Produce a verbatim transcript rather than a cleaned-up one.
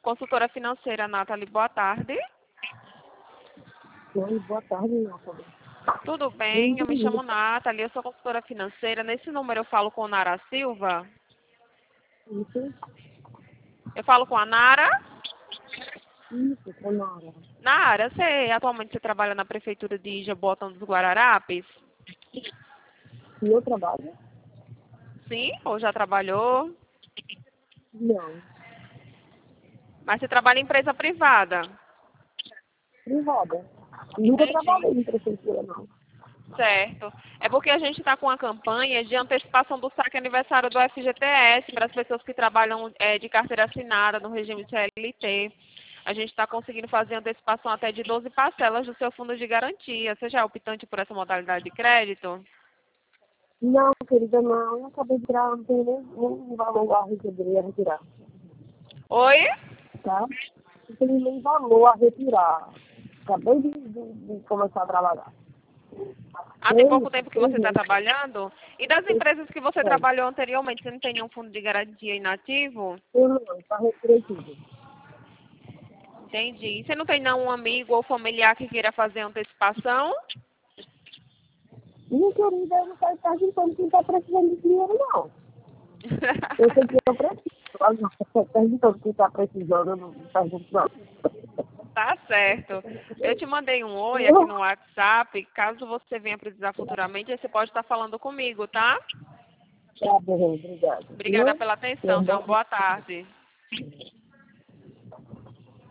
Consultora financeira, Nathalie, boa tarde. Oi, boa tarde, Nathalie. Tudo bem? Eu me chamo Nathalie, eu sou consultora financeira. Nesse número eu falo com Nara Silva. Isso, Eu falo com a Nara. isso, Sonora. Nara, você atualmente você trabalha na prefeitura de Jabotão dos Guararapes? E eu trabalho? Sim, ou já trabalhou? Não. Mas você trabalha em empresa privada? Privada. Nunca Entendi. trabalhei em prefeitura, não. Certo. É porque a gente está com a campanha de antecipação do saque aniversário do F G T S para as pessoas que trabalham é, de carteira assinada no regime C L T. A gente está conseguindo fazer antecipação até de doze parcelas do seu fundo de garantia. Você já é optante por essa modalidade de crédito? Não, querida, não. Eu acabei de tirar, não tem nem, nem valor a receber a retirar, Oi? tá? Não tem nem valor a retirar. Acabei de, de, de começar a trabalhar. Ah, tem Três, pouco tempo que três você está meses. trabalhando? E das empresas que você É. trabalhou anteriormente, você não tem nenhum fundo de garantia inativo? Eu não, está retirei tudo. Entendi. Você não tem nenhum amigo ou familiar que queira fazer antecipação? Minha querida, eu não quero estar juntando quem está precisando de dinheiro, não. Eu sei que eu preciso. Mas não, perguntando quem está precisando, eu não pergunto, não. Tá certo. Eu te mandei um oi aqui no WhatsApp. Caso você venha precisar futuramente, aí você pode estar falando comigo, tá? Tá bom, obrigada. Obrigada Viu? pela Tenha atenção. um Tenha bom uma boa tarde.